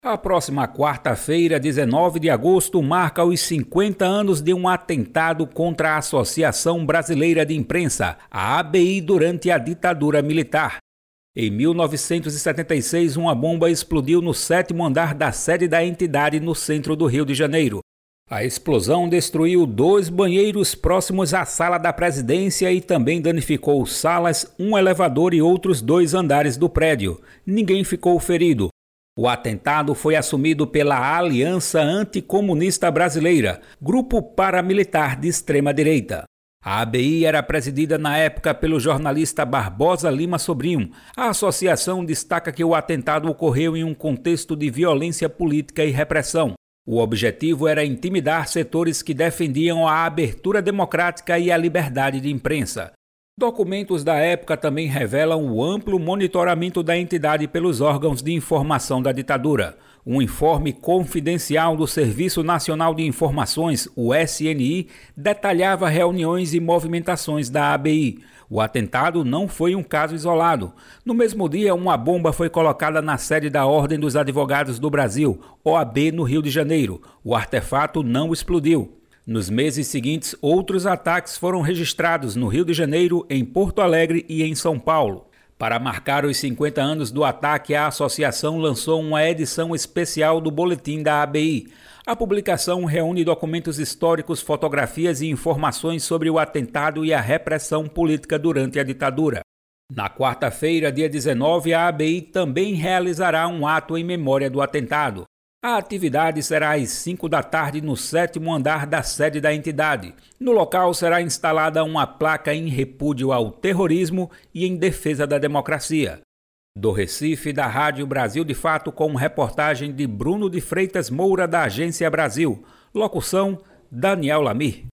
A próxima quarta-feira, 19 de agosto, marca os 50 anos de um atentado contra a Associação Brasileira de Imprensa, a ABI, durante a ditadura militar. Em 1976, uma bomba explodiu no 7º andar da sede da entidade no centro do Rio de Janeiro. A explosão destruiu 2 banheiros próximos à sala da presidência e também danificou salas, um elevador e outros 2 andares do prédio. Ninguém ficou ferido. O atentado foi assumido pela Aliança Anticomunista Brasileira, grupo paramilitar de extrema-direita. A ABI era presidida na época pelo jornalista Barbosa Lima Sobrinho. A associação destaca que o atentado ocorreu em um contexto de violência política e repressão. O objetivo era intimidar setores que defendiam a abertura democrática e a liberdade de imprensa. Documentos da época também revelam o amplo monitoramento da entidade pelos órgãos de informação da ditadura. Um informe confidencial do Serviço Nacional de Informações, o SNI, detalhava reuniões e movimentações da ABI. O atentado não foi um caso isolado. No mesmo dia, uma bomba foi colocada na sede da Ordem dos Advogados do Brasil, OAB, no Rio de Janeiro. O artefato não explodiu. Nos meses seguintes, outros ataques foram registrados no Rio de Janeiro, em Porto Alegre e em São Paulo. Para marcar os 50 anos do ataque, a associação lançou uma edição especial do Boletim da ABI. A publicação reúne documentos históricos, fotografias e informações sobre o atentado e a repressão política durante a ditadura. Na quarta-feira, dia 19, a ABI também realizará um ato em memória do atentado. A atividade será às 5 da tarde no 7º andar da sede da entidade. No local será instalada uma placa em repúdio ao terrorismo e em defesa da democracia. Do Recife, da Rádio Brasil de Fato, com reportagem de Bruno de Freitas Moura, da Agência Brasil. Locução: Daniel Lamir.